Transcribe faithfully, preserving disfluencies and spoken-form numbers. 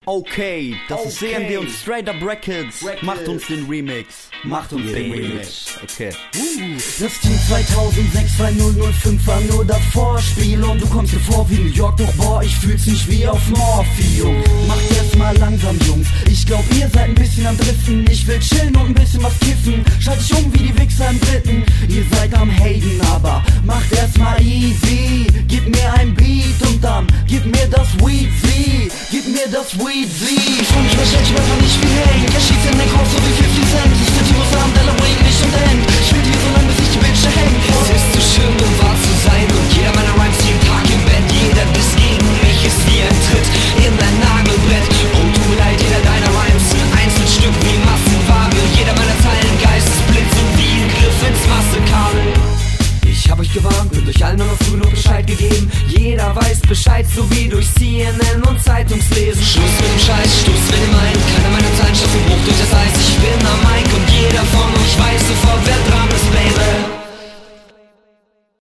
Okay, das Okay. ist C M D und Straight Up Records. Records. Macht uns den Remix. Macht uns den Remix. Okay. Das Team zweitausendsechs, zwei null null fünf war nur davor Spiel und du kommst dir vor wie New York, doch boah, ich fühl's nicht wie auf Morphium. Macht erst mal langsam, Jungs, ich glaub ihr seid ein bisschen am Driften. Ich will chillen und ein bisschen was kiffen, schalt dich um wie die Wichser im Dritten. Ihr seid am Haten, aber macht erst mal easy. Gib mir ein Beat und dann gib mir das Weed Z. Gib mir das Weed Z. Schon ich wahrscheinlich einfach nicht viel hängt. Er schießt in den Kopf so wie fifty Cent. Ich sitze hier am Delaware nicht und end. Ich will hier so lange, bis ich die Bitche hängt. Es ist zu schön, um wahr zu sein. Und jeder meiner Rhymes jeden Tag im Bett. Jeder Diss gegen mich ist wie ein Tritt in ein Nagelbrett. Oh, tut mir leid, jeder deiner Rhymes Einzelstück wie Massenware. Jeder meiner Zeilen Geistesblitz und wie ein Griff ins Massekabel. Ich hab euch gewarnt und euch allen nur noch früh genug Bescheid gegeben. Jeder weiß Bescheid, so wie durch C N N und Zeitungslesen. Schluss mit dem Scheiß.